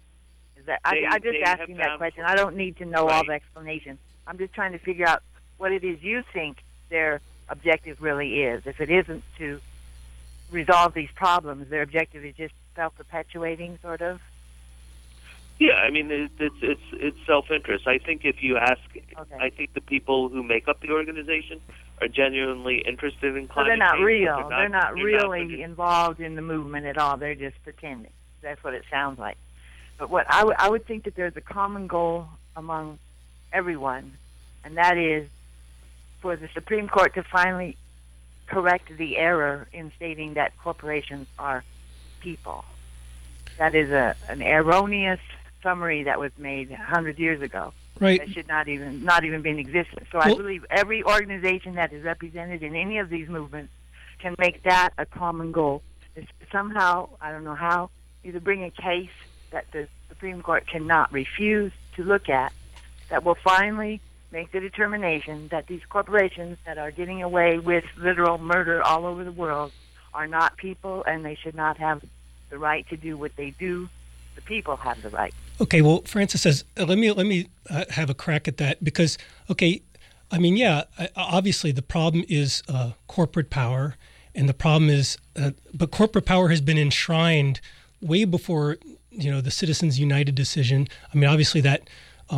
I'm just asking that question. I don't need to know all the explanation. I'm just trying to figure out what it is you think their objective really is. If it isn't to resolve these problems, their objective is just self-perpetuating, sort of. Yeah, I mean it's self-interest. I think if you ask, I think the people who make up the organization are genuinely interested in climate change. So they're not real. They're not really involved in the movement at all. They're just pretending. That's what it sounds like. But what I would think that there's a common goal among everyone, and that is for the Supreme Court to finally correct the error in stating that corporations are people. That is an erroneous summary that was made 100 years ago. Right. That should not even be in existence. So I believe every organization that is represented in any of these movements can make that a common goal. It's somehow, I don't know how, either bring a case that the Supreme Court cannot refuse to look at, that will finally make the determination that these corporations that are getting away with literal murder all over the world are not people, and they should not have the right to do what they do. The people have the right. Okay, well, Francis says, let me have a crack at that because, okay, I mean, yeah, obviously the problem is corporate power, and the problem is, but corporate power has been enshrined way before, the Citizens United decision. I mean, obviously that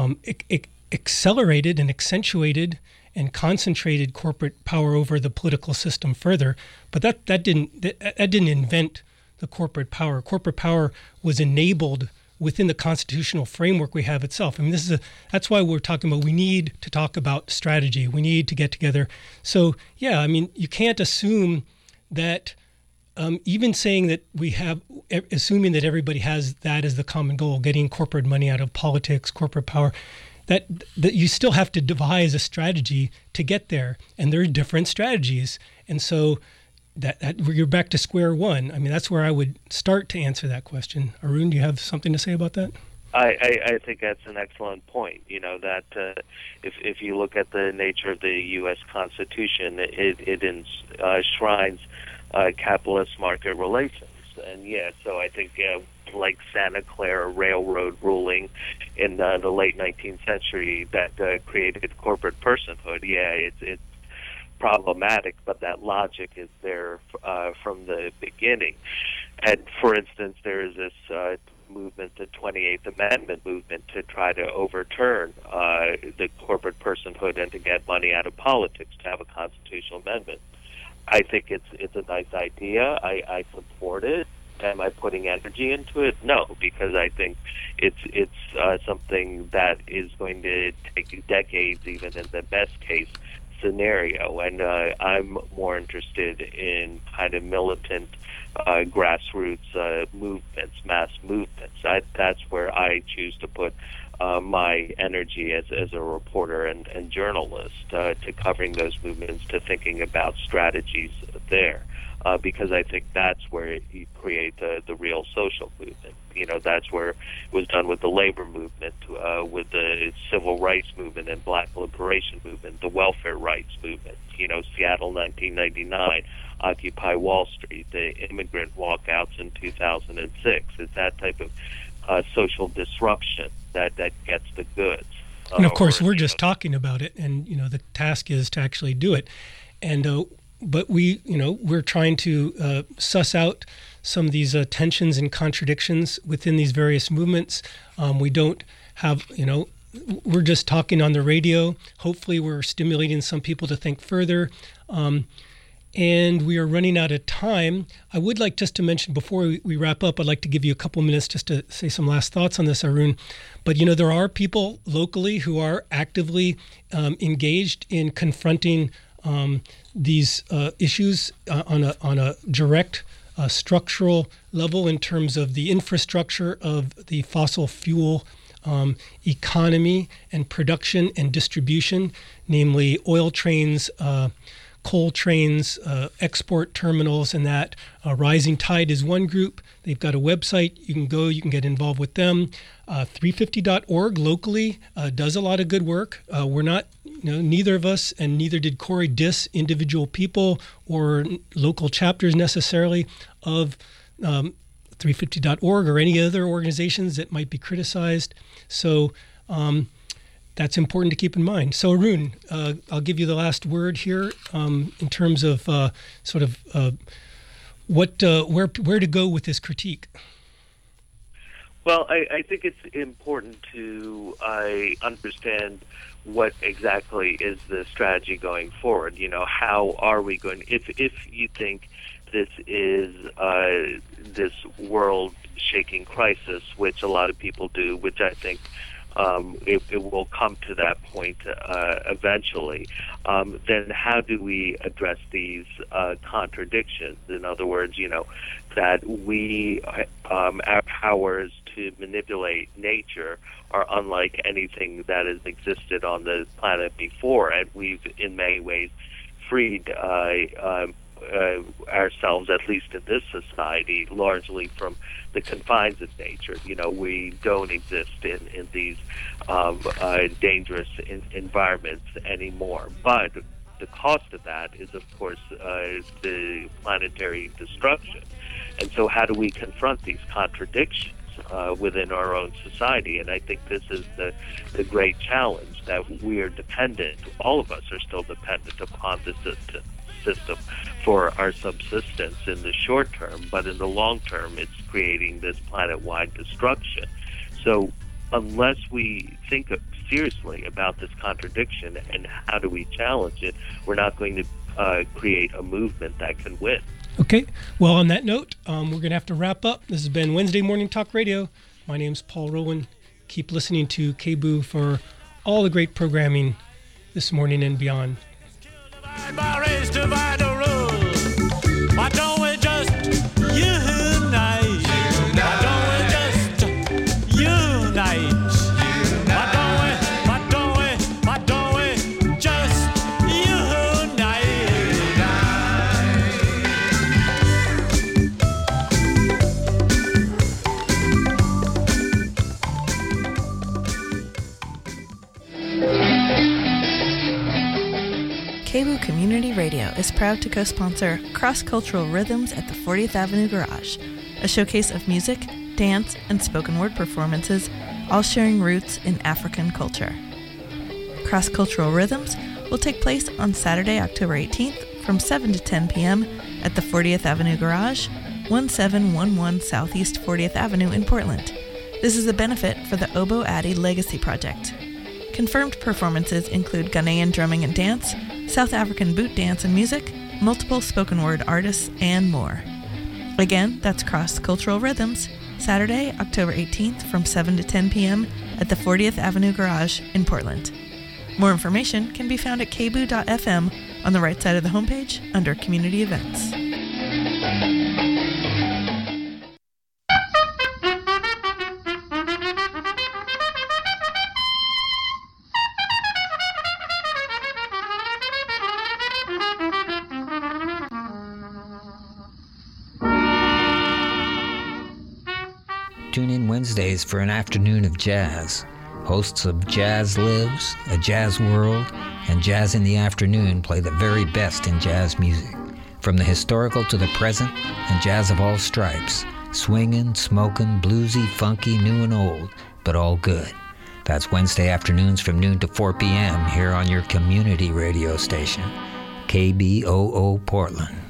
accelerated and accentuated and concentrated corporate power over the political system further, but that didn't invent the corporate power. Corporate power was enabled within the constitutional framework we have itself. I mean, that's why we're talking about we need to talk about strategy. We need to get together. So, yeah, I mean, you can't assume that even saying that assuming that everybody has that as the common goal, getting corporate money out of politics, corporate power, that you still have to devise a strategy to get there. And there are different strategies. And so that you're back to square one. I mean, that's where I would start to answer that question. Arun, do you have something to say about that? I think that's an excellent point. That if you look at the nature of the U.S. Constitution, it enshrines capitalist market relations. And so I think like Santa Clara Railroad ruling in the late 19th century that created corporate personhood, it's problematic, but that logic is there from the beginning. And for instance, there is this movement, the 28th Amendment movement, to try to overturn the corporate personhood and to get money out of politics, to have a constitutional amendment. I think it's a nice idea. I support it. Am I putting energy into it? No, because I think it's something that is going to take decades, even in the best case scenario. And I'm more interested in kind of militant grassroots movements, mass movements. That's where I choose to put my energy as a reporter and journalist, to covering those movements, to thinking about strategies there. Because I think that's where you create the real social movement. That's where it was done with the labor movement, with the civil rights movement and black liberation movement, the welfare rights movement. Seattle 1999, Occupy Wall Street, the immigrant walkouts in 2006. It's that type of social disruption that gets the goods. And of course, we're just talking about it, and the task is to actually do it. And but we're trying to suss out some of these tensions and contradictions within these various movements. We don't have, we're just talking on the radio. Hopefully we're stimulating some people to think further. And we are running out of time. I would like just to mention before we wrap up, I'd like to give you a couple minutes just to say some last thoughts on this, Arun. But, there are people locally who are actively engaged in confronting these issues on a direct structural level in terms of the infrastructure of the fossil fuel economy and production and distribution, namely oil trains, coal trains, export terminals, and that. Rising Tide is one group. They've got a website. You can go, you can get involved with them. 350.org locally does a lot of good work. We're not, neither of us, and neither did Corey, diss individual people or local chapters necessarily of 350.org or any other organizations that might be criticized. So that's important to keep in mind. So Arun, I'll give you the last word here in terms of where to go with this critique. Well, I think it's important to understand what exactly is the strategy going forward. How are we going? If you think this is this world-shaking crisis, which a lot of people do, which I think it will come to that point eventually, then how do we address these contradictions? In other words, that our powers to manipulate nature are unlike anything that has existed on the planet before, and we've in many ways freed ourselves, at least in this society, largely from the confines of nature. We don't exist in these dangerous environments anymore. But the cost of that is, of course, the planetary destruction. And so how do we confront these contradictions? within our own society. And I think this is the great challenge, that we are dependent, all of us are still dependent upon the system for our subsistence in the short term, but in the long term it's creating this planet-wide destruction. So unless we think seriously about this contradiction and how do we challenge it, we're not going to create a movement that can win. Okay, well, on that note, we're going to have to wrap up. This has been Wednesday Morning Talk Radio. My name's Paul Rowland. Keep listening to KBOO for all the great programming this morning and beyond. Why don't we just unite? Why don't we just unite? Why don't we just unite? KBOO Community Radio is proud to co-sponsor Cross-Cultural Rhythms at the 40th Avenue Garage, a showcase of music, dance, and spoken word performances, all sharing roots in African culture. Cross-Cultural Rhythms will take place on Saturday, October 18th from 7 to 10 p.m. at the 40th Avenue Garage, 1711 Southeast 40th Avenue in Portland. This is a benefit for the Obo Addy Legacy Project. Confirmed performances include Ghanaian drumming and dance, South African boot dance and music, multiple spoken word artists, and more. Again, that's Cross-Cultural Rhythms, Saturday, October 18th from 7 to 10 p.m. at the 40th Avenue Garage in Portland. More information can be found at kboo.fm on the right side of the homepage under Community Events. Tune in Wednesdays for an afternoon of jazz. Hosts of Jazz Lives, A Jazz World, and Jazz in the Afternoon play the very best in jazz music. From the historical to the present, and jazz of all stripes. Swinging, smoking, bluesy, funky, new and old, but all good. That's Wednesday afternoons from noon to 4 p.m. here on your community radio station, KBOO Portland.